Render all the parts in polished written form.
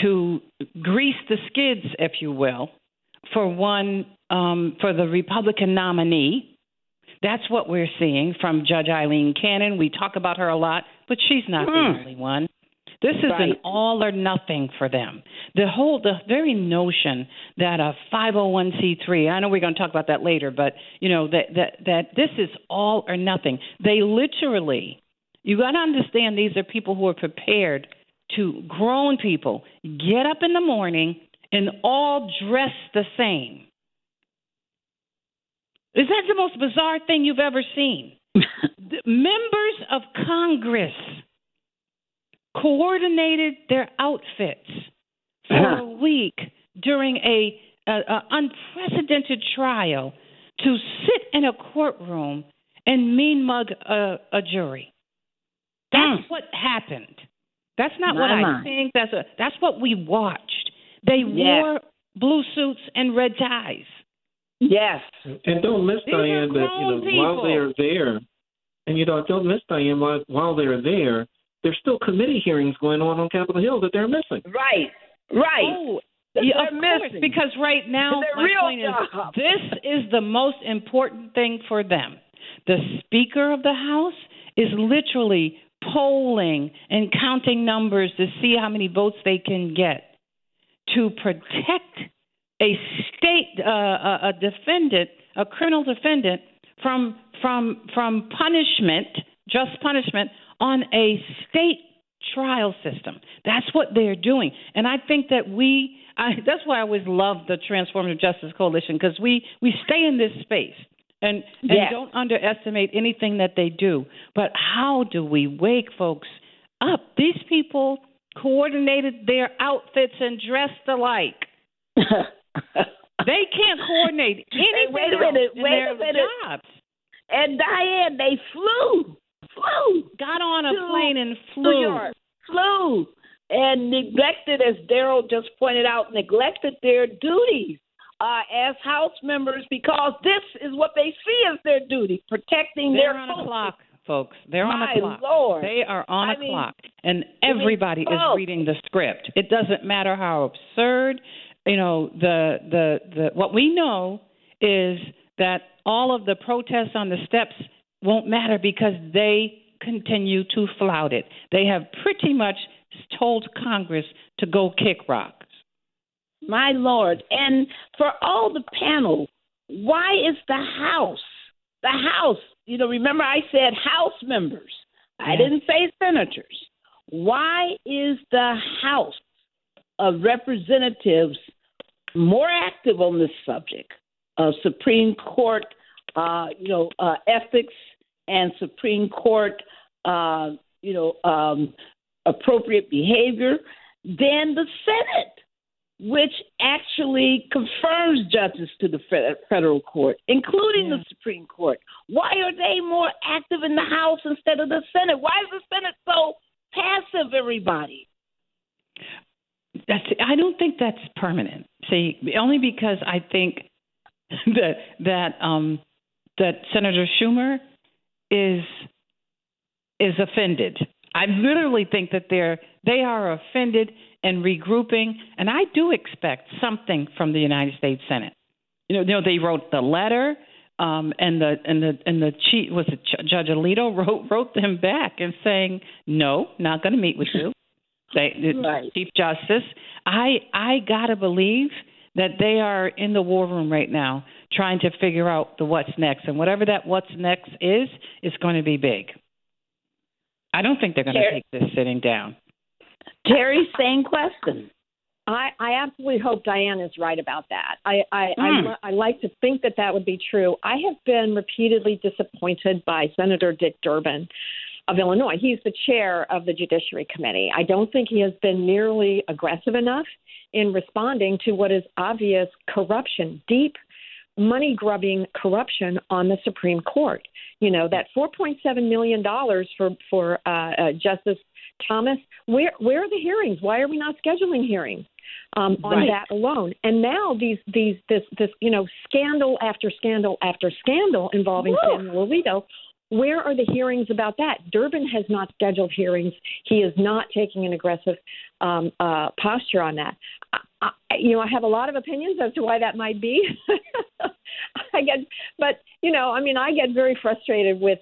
to grease the skids, if you will, for the Republican nominee. That's what we're seeing from Judge Eileen Cannon. We talk about her a lot, but she's not the only one. This is an all or nothing for them. The very notion that a 501c3, I know we're going to talk about that later, but that this is all or nothing. They literally, you got to understand, these are people who are prepared to, grown people, get up in the morning and all dress the same. Is that the most bizarre thing you've ever seen? Members of Congress coordinated their outfits for a week during a unprecedented trial to sit in a courtroom and mean mug a jury. That's what happened. That's not what I think. That's what we watched. They wore blue suits and red ties. Yes. And don't miss, Diane, that while they're there, and don't miss, Diane, while they're there, there's still committee hearings going on Capitol Hill that they're missing. Right. Oh, yeah, of course, because right now, my point is, this is the most important thing for them. The Speaker of the House is literally polling and counting numbers to see how many votes they can get to protect a state, a defendant, a criminal defendant, from punishment, just punishment, on a state trial system. That's what they're doing. And I think that that's why I always love the Transformative Justice Coalition, because we stay in this space and don't underestimate anything that they do. But how do we wake folks up? These people coordinated their outfits and dressed alike. They can't coordinate anything in their jobs. And Diane, they flew, got on a plane and flew, and neglected, as Daryl just pointed out, neglected their duties as House members, because this is what they see as their duty, protecting their folks. They're on a clock, folks. They're on a clock. Lord. They are on a clock, and everybody is reading the script. It doesn't matter how absurd. What we know is that all of the protests on the steps won't matter because they continue to flout it. They have pretty much told Congress to go kick rocks. My Lord. And for all the panel, why is the House, remember I said House members. I didn't say senators. Why is the House of Representatives more active on this subject of Supreme Court, ethics and Supreme Court, appropriate behavior than the Senate, which actually confirms judges to the federal court, including the Supreme Court? Why are they more active in the House instead of the Senate? Why is the Senate so passive, everybody? I don't think that's permanent. See, only because I think that Senator Schumer is offended. I literally think that they are offended and regrouping, and I do expect something from the United States Senate. They wrote the letter, and the chief Judge Alito wrote them back and saying, no, not going to meet with you. Chief Justice, I gotta believe that they are in the war room right now trying to figure out the what's next, and whatever that what's next is going to be big. I don't think they're going to take this sitting down. Terry, same question. I absolutely hope Diane is right about that. I like to think that would be true. I have been repeatedly disappointed by Senator Dick Durbin of Illinois. He's the chair of the Judiciary Committee. I don't think he has been nearly aggressive enough in responding to what is obvious corruption, deep money-grubbing corruption on the Supreme Court. That $4.7 million for Justice Thomas, where are the hearings? Why are we not scheduling hearings on that alone? And now this scandal after scandal after scandal involving Samuel Alito. Where are the hearings about that? Durbin has not scheduled hearings. He is not taking an aggressive posture on that. I have a lot of opinions as to why that might be. I get very frustrated with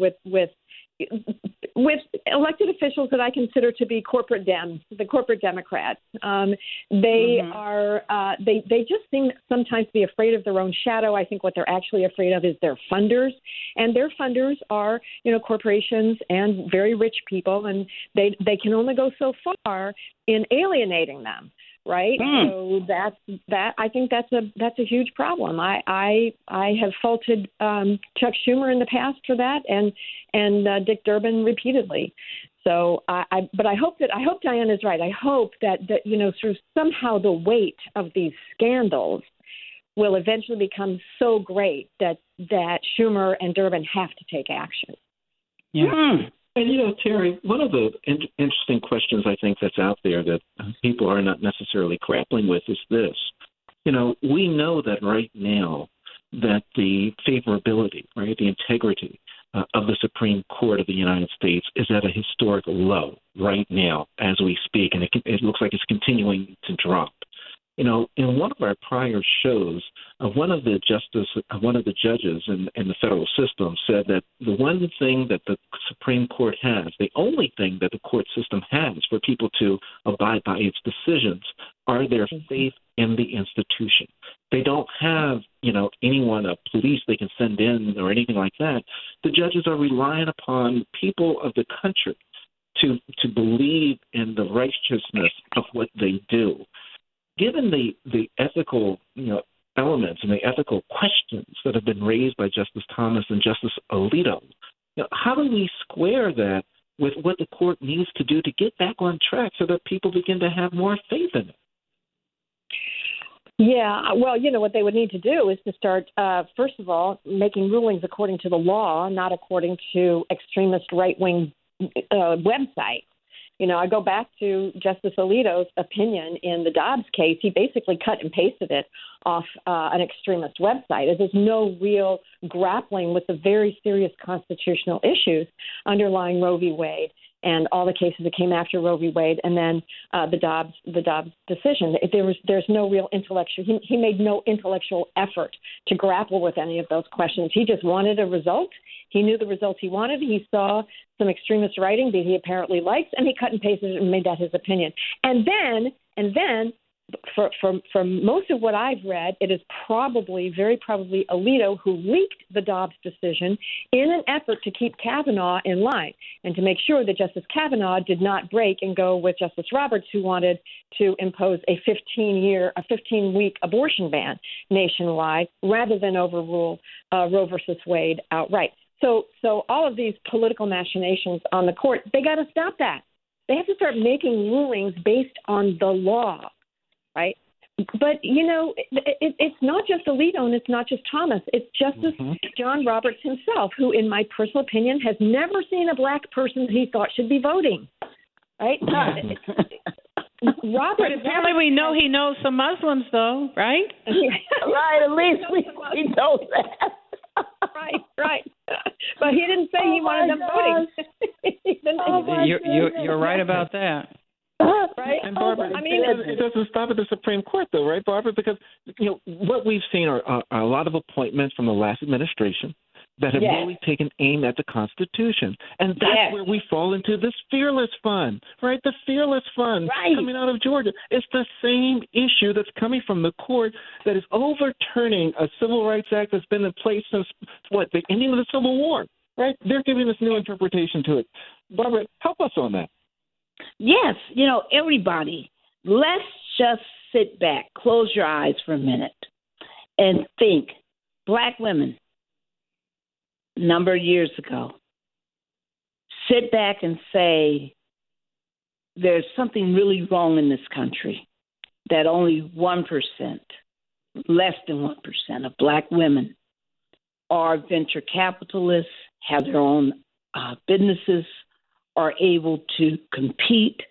elected officials that I consider to be corporate Democrats. They just seem sometimes to be afraid of their own shadow. I think what they're actually afraid of is their funders, and their funders are, corporations and very rich people, and they can only go so far in alienating them. Right. So that I think that's a huge problem. I have faulted Chuck Schumer in the past for that, and Dick Durbin repeatedly. So but I hope Diane is right. I hope that sort of somehow the weight of these scandals will eventually become so great that Schumer and Durbin have to take action. Yeah. And, Terry, one of the interesting questions I think that's out there that people are not necessarily grappling with is this. We know that right now that the favorability, right, the integrity of the Supreme Court of the United States is at a historic low right now as we speak, and it looks like it's continuing to drop. In one of our prior shows, one of the judges in the federal system said that the one thing that the Supreme Court has, the only thing that the court system has for people to abide by its decisions, are their faith in the institution. They don't have, anyone, a police they can send in or anything like that. The judges are relying upon people of the country to believe in the righteousness of what they do. Given the ethical, elements and the ethical questions that have been raised by Justice Thomas and Justice Alito, how do we square that with what the court needs to do to get back on track so that people begin to have more faith in it? Yeah, well, what they would need to do is to start, first of all, making rulings according to the law, not according to extremist right-wing websites. I go back to Justice Alito's opinion in the Dobbs case. He basically cut and pasted it off an extremist website. There's no real grappling with the very serious constitutional issues underlying Roe v. Wade and all the cases that came after Roe v. Wade, and then the Dobbs decision. There's no real intellectual. He made no intellectual effort to grapple with any of those questions. He just wanted a result. He knew the results he wanted. He saw some extremist writing that he apparently likes, and he cut and pasted it and made that his opinion. And then, for most of what I've read, it is very probably Alito who leaked the Dobbs decision in an effort to keep Kavanaugh in line and to make sure that Justice Kavanaugh did not break and go with Justice Roberts, who wanted to impose a 15-week abortion ban nationwide rather than overrule Roe versus Wade outright. So all of these political machinations on the court, they got to stop that. They have to start making rulings based on the law, right? But, it's not just Alito and it's not just Thomas. It's Justice John Roberts himself, who, in my personal opinion, has never seen a black person he thought should be voting, right? But apparently we know he knows some Muslims, though, right? Right, at least we know that. Right. But he didn't say he wanted them voting. You're right about that. Right. And Barbara, it doesn't stop at the Supreme Court, though, right, Barbara? Because what we've seen are a lot of appointments from the last administration that have really taken aim at the Constitution. And that's where we fall into this Fearless Fund, right? The Fearless Fund coming out of Georgia. It's the same issue that's coming from the court that is overturning a Civil Rights Act that's been in place since, the ending of the Civil War, right? They're giving this new interpretation to it. Barbara, help us on that. Yes, everybody, let's just sit back, close your eyes for a minute, and think. Black women, a number of years ago, sit back and say, there's something really wrong in this country, that only 1%, less than 1% of black women are venture capitalists, have their own businesses, are able to compete.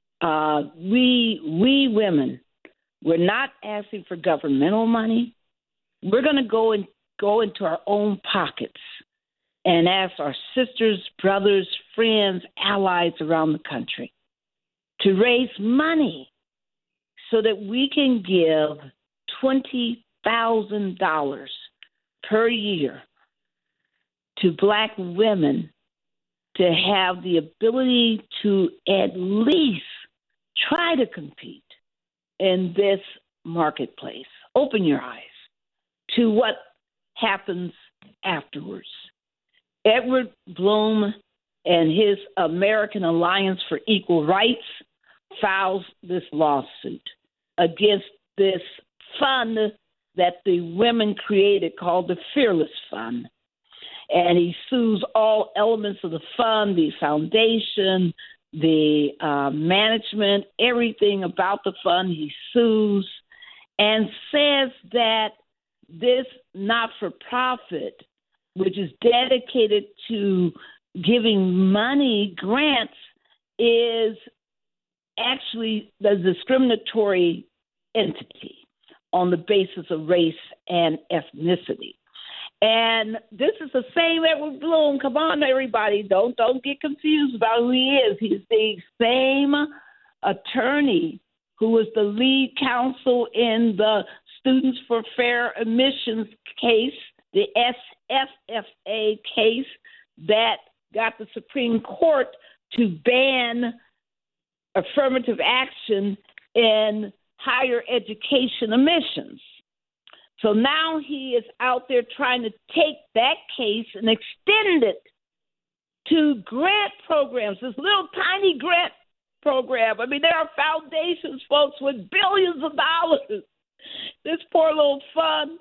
We women, we're not asking for governmental money. We're going to go into our own pockets and ask our sisters, brothers, friends, allies around the country to raise money so that we can give $20,000 per year to Black women to have the ability to at least try to compete in this marketplace. Open your eyes to what happens afterwards. Edward Blum and his American Alliance for Equal Rights files this lawsuit against this fund that the women created called the Fearless Fund. And he sues all elements of the fund, the foundation, the management, everything about the fund he sues, and says that this not-for-profit, which is dedicated to giving money, grants, is actually the discriminatory entity on the basis of race and ethnicity. And this is the same Edward Blum. Come on, everybody. Don't get confused about who he is. He's the same attorney who was the lead counsel in the Students for Fair Admissions case, the SFFA case that got the Supreme Court to ban affirmative action in higher education admissions. So now he is out there trying to take that case and extend it to grant programs, this little tiny grant program. I mean, there are foundations, folks, with billions of dollars. This poor little fund,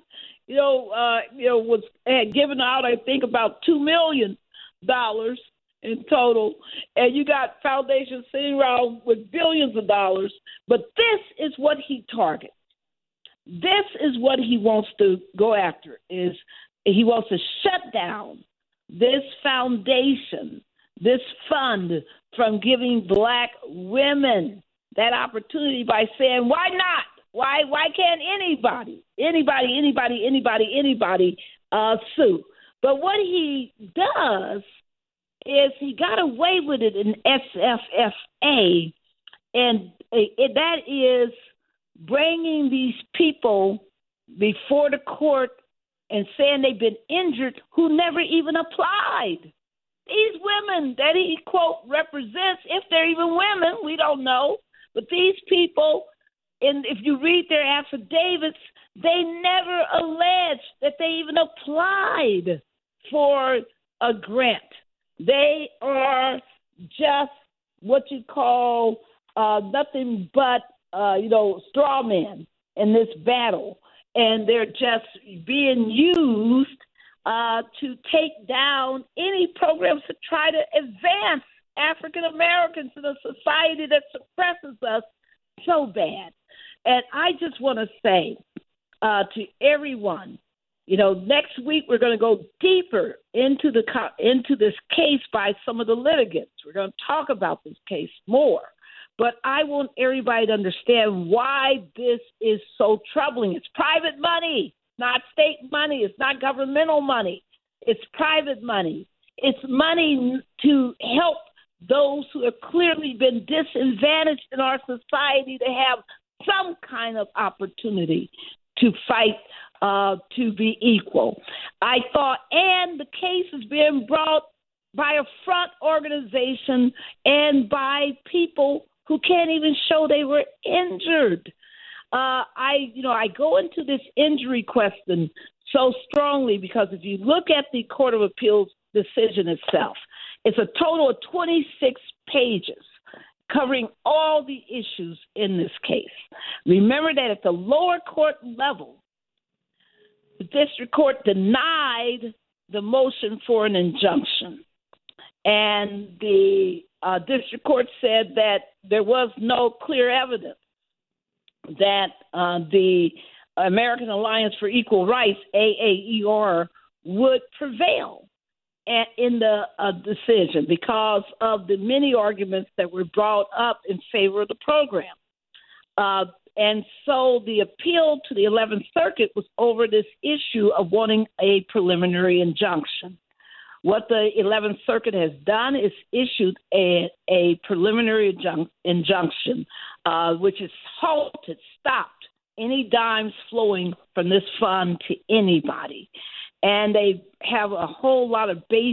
had given out, I think, about $2 million in total, and you got foundations sitting around with billions of dollars. But this is what he targets. This is what he wants to go after, is he wants to shut down this foundation, this fund, from giving Black women that opportunity by saying, why not? Why can't anybody sue? But what he does is he got away with it in SFFA, and that is bringing these people before the court and saying they've been injured who never even applied. These women that he, quote, represents, if they're even women, we don't know, but these people, and if you read their affidavits, they never alleged that they even applied for a grant. They are just what you call nothing but straw men in this battle, and they're just being used to take down any programs to try to advance African Americans in a society that suppresses us so bad. And I just want to say to everyone, next week we're going to go deeper into this case by some of the litigants. We're going to talk about this case more. But I want everybody to understand why this is so troubling. It's private money, not state money. It's not governmental money. It's private money. It's money to help those who have clearly been disadvantaged in our society to have some kind of opportunity to fight to be equal. I thought, and the case is being brought by a front organization and by people who can't even show they were injured. I go into this injury question so strongly because if you look at the Court of Appeals decision itself, it's a total of 26 pages covering all the issues in this case. Remember that at the lower court level, the district court denied the motion for an injunction. And the district court said that there was no clear evidence that the American Alliance for Equal Rights, AAER, would prevail in the decision because of the many arguments that were brought up in favor of the program. And so the appeal to the 11th Circuit was over this issue of wanting a preliminary injunction. What the 11th Circuit has done is issued a preliminary injunction, which has stopped any dimes flowing from this fund to anybody. And they have a whole lot of base